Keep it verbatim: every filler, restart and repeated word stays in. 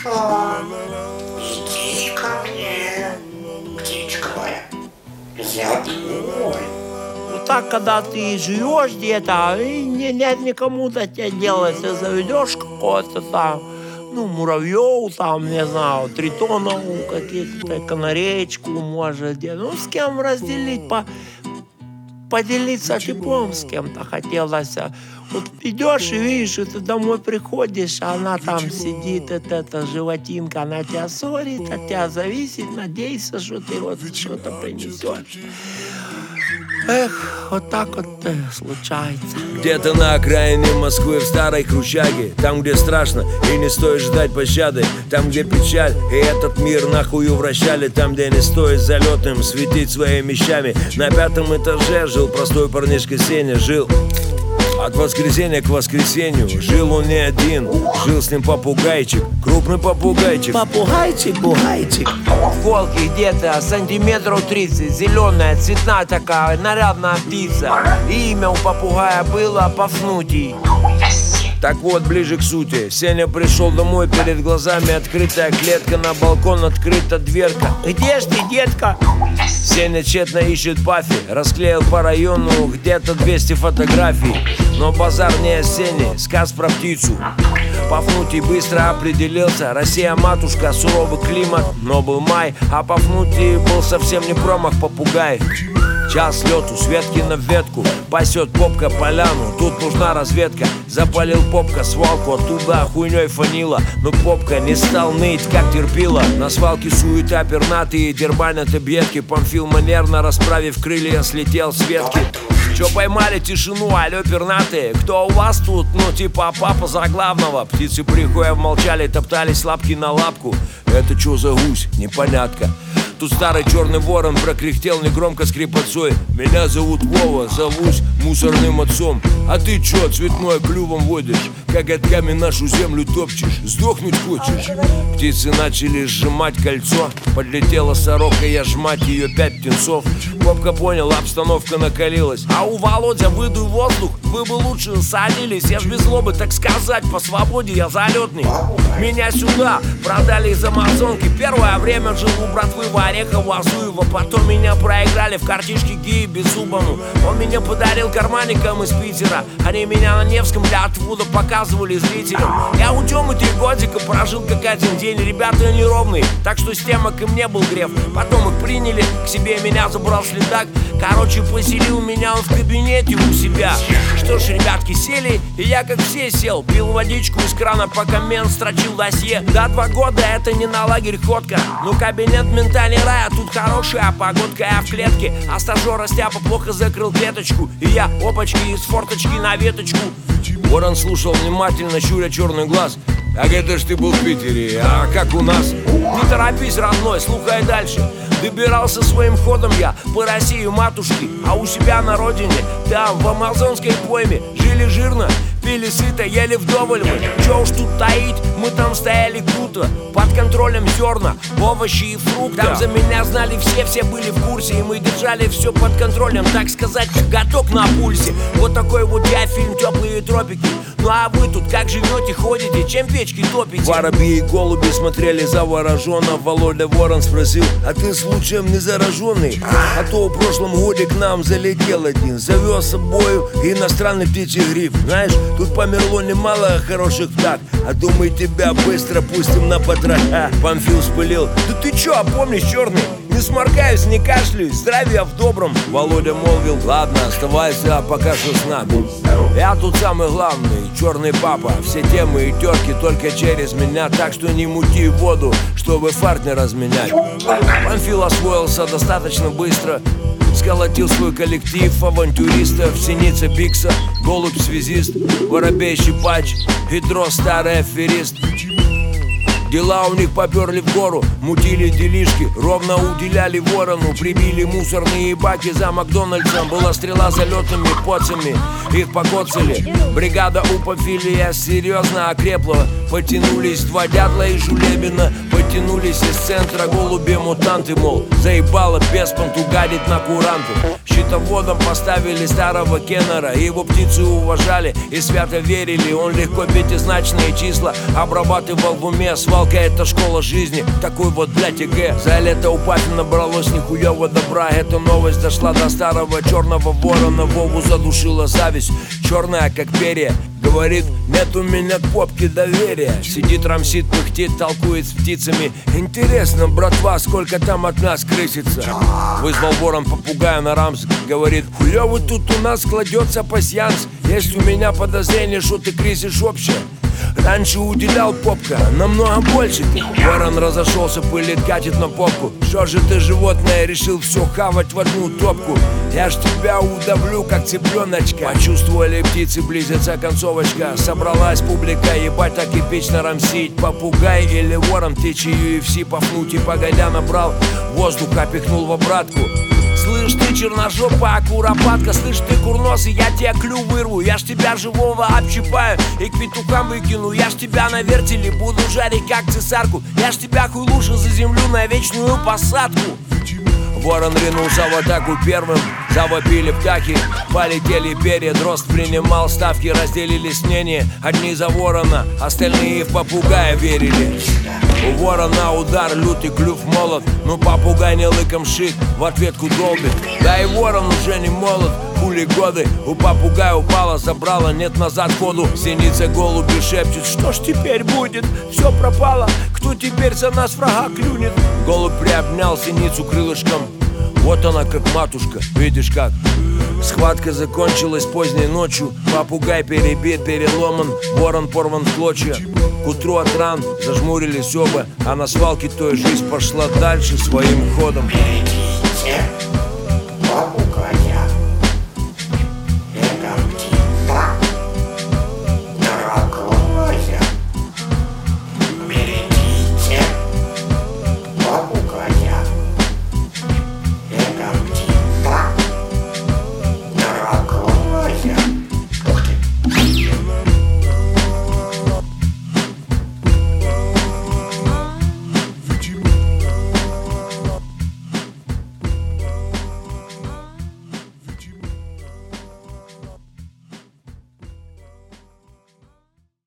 Хорошо. Иди ко мне, птичка моя. Я твой. Вот так, когда ты живешь где-то, и не, нет никому до тебя дела, ты заведешь какого-то там, ну, муравьев, там, не знаю, тритонов, каких-то канареечку, может, где, ну, с кем разделить, по, поделиться теплом с кем-то хотелось. Вот идешь и видишь, и ты домой приходишь, а она там сидит, это, это животинка, она тебя ссорит, от тебя зависит, надейся, что ты вот что-то принесешь. Эх, вот так вот э, случается. Где-то на окраине Москвы, в старой Кручаге, там, где страшно и не стоит ждать пощады, там, где печаль и этот мир нахую вращали, там, где не стоит залетным светить своими вещами. На пятом этаже жил простой парнишка Сеня, жил от воскресенья к воскресенью. Жил он не один, жил с ним попугайчик, крупный попугайчик. Попугайчик, бугайчик. Волки где-то сантиметров тридцать, зеленая, цветная такая, нарядная птица. И имя у попугая было Пафнутий. Так вот, ближе к сути. Сеня пришел домой, перед глазами открытая клетка, на балкон открыта дверка. Где ж ты, детка? Сеня тщетно ищет Пафи, расклеил по району где-то двести фотографий. Но базар не о Сене, сказ про птицу. Пафнутий быстро определился. Россия матушка, суровый климат, но был май. А Пафнутий был совсем не промах, попугай. Час лету, с ветки на ветку, пасет попка поляну, тут нужна разведка. Запалил попка свалку, оттуда хуйней фанила. Но попка не стал ныть, как терпила. На свалке суета пернатые, дербанят объедки. Памфил манерно, расправив крылья, слетел с ветки. Чё поймали тишину, алё пернатые? Кто у вас тут? Ну типа папа заглавного. Птицы прихуя молчали, топтались лапки на лапку. Это чё за гусь? Непонятка. Тут старый черный ворон прокряхтел негромко скрипотцой. Меня зовут Вова, зовусь мусорным отцом. А ты чё, цветное клювом водишь? Коготками нашу землю топчешь, сдохнуть хочешь? Птицы начали сжимать кольцо. Подлетела сорока, я жмать ее пять птенцов. Попка понял, обстановка накалилась. А у Володя выдуй воздух, вы бы лучше садились. Я ж без злобы, так сказать, по свободе я залетный. Меня сюда продали из Амазонки. Первое время жил у братвы в Орехово, Азуева. Потом меня проиграли в картишке Геи Беззубому. Он меня подарил карманникам из Питера. Они меня на Невском для отвода показывали зрителям. Я у Тёмы три годика прожил как один день. Ребята неровные, так что с темок им не был греф. Потом их приняли к себе, меня забрал следак. Короче, поселил меня он в кабинете у себя. Что ж, ребятки сели, и я как все сел. Пил водичку из крана, пока мент строчил досье. Да, два года это не на лагерь ходка. Ну, кабинет мента не рай, а тут хорошая погодка. Я в клетке, а стажера Стяпа плохо закрыл клеточку. И я, опачки, из форточки на веточку. Ворон слушал внимательно, щуря черный глаз. Так это ж ты был в Питере, а как у нас? Не торопись, родной, слухай дальше. Добирался своим ходом я по России матушки. А у себя на родине, там, в амазонской пойме, жили жирно, пили сыто, ели вдоволь мы. Чё уж тут таить, мы там стояли круто. Под контролем зерна, овощи и фрукты. Там за меня знали все, все были в курсе. И мы держали все под контролем, так сказать, как каток на пульсе. Вот такой вот я фильм «Теплые тропики». Ну а вы тут как живете, ходите, чем печки топите? Воробьи и голуби смотрели завороженно. Володя Ворон спросил: а ты случаем не зараженный? А то в прошлом годе к нам залетел один, завез с собою иностранный птичий грипп. Знаешь, тут померло немало хороших птах, а то мы тебя быстро пустим на потроха. Памфил вспылил: да ты чё, опомнись, черный? Не сморкаюсь, не кашляюсь, здравия в добром. Володя молвил: ладно, оставайся, пока что с нами. Я тут самый главный, черный папа. Все темы и терки только через меня. Так что не мути воду, чтобы фарт не разменять. Памфил освоился достаточно быстро. Сколотил свой коллектив авантюристов. Синица Бикса, голубь-связист, воробей-щипач, гидро старый аферист. Дела у них поперли в гору, мутили делишки, ровно уделяли ворону. Прибили мусорные баки за Макдональдсом. Была стрела залетными поцами, их покоцали. Бригада у Памфилия серьезно окрепла. Потянулись два дятла и Жулебина. Притянулись из центра голуби-мутанты, мол, заебало без понту гадить на куранты. Щитоводом поставили старого Кеннера, его птицы уважали и свято верили. Он легко пятизначные числа обрабатывал в уме. Свалка — это школа жизни, такой вот, блядь, ЕГЭ. За лето у папы набралось нихуево добра. Эта новость дошла до старого черного ворона. Вову задушила зависть, черная как перья. Говорит, нет у меня к попке доверия. Сидит, рамсит, пыхтит, толкует с птицами. Интересно, братва, сколько там от нас крысится. Вызвал ворон попугая на рамс. Говорит, хуёвый тут у нас кладется пасьянс. Есть у меня подозрение, что ты крысишь вообще. Раньше уделял попка намного больше. Ворон разошелся, пылит, катит на попку. Что же ты, животное, решил все хавать в одну топку? Я ж тебя удавлю, как цыпленочка. Почувствовали птицы, близится концовочка. Собралась публика, ебать, так эпично рамсить. Попугай или ворон, птичий ю эф си пафнуть и погодя набрал воздуха, пихнул в обратку. Слышь ты, черножопая куропатка, слышь ты, курносый, я тебе клюв вырву. Я ж тебя живого общипаю и к петухам выкину. Я ж тебя на вертеле буду жарить, как цесарку. Я ж тебя хуй лучше заземлю на вечную посадку. Ворон ринулся в атаку первым, завопили птахи, полетели перья. Дрозд принимал ставки, разделились мнения. Одни за ворона, остальные в попугая верили. У ворона удар, лютый клюв молот. Но попугай не лыком шит, в ответку долбит. Да и ворон уже не молод, хули годы. У попугая упала, забрала, нет назад ходу. Синица голуби шепчет, что ж теперь будет? Все пропало, кто теперь за нас врага клюнет? Голубь приобнял синицу крылышком. Вот она как матушка, видишь как. Схватка закончилась поздней ночью. Попугай перебит, переломан, ворон порван в клочья. К утру от ран зажмурились оба, а на свалке той жизнь пошла дальше своим ходом. Берегите